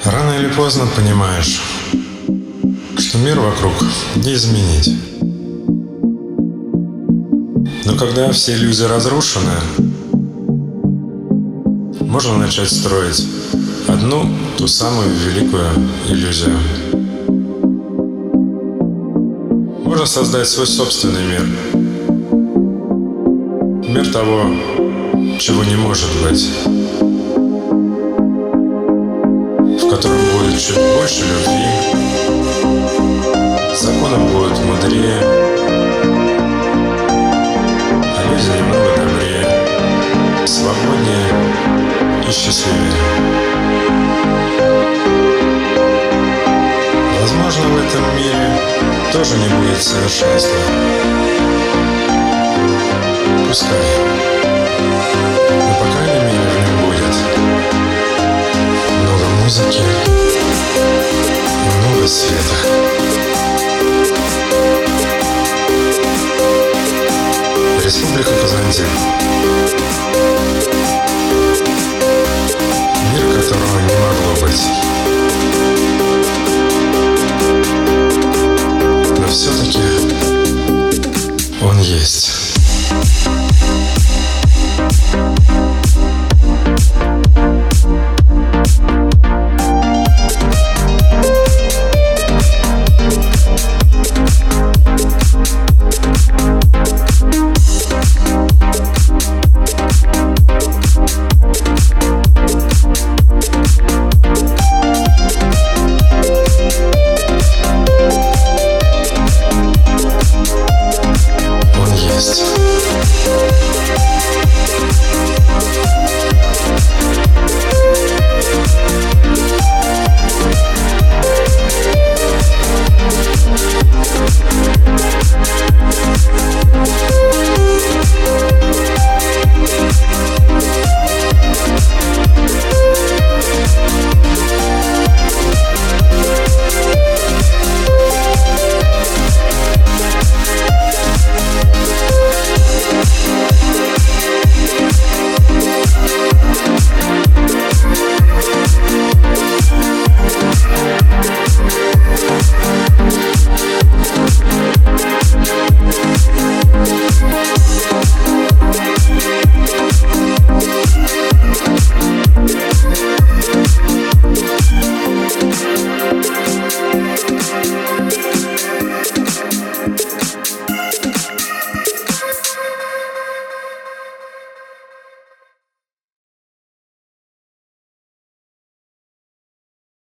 Рано или поздно понимаешь, что мир вокруг не изменить. Но когда все иллюзии разрушены, можно начать строить одну, ту самую великую иллюзию. Можно создать свой собственный мир. Мир того, чего не может быть. В котором будет чуть больше любви, законы будут мудрее, а люди немного добрее, свободнее и счастливее. Возможно, в этом мире тоже не будет совершенства. Пускай. Но, по крайней мере, в нем будет много музыки и много света. Республика Казантик. Мир, которого не могло быть. Но все-таки он есть.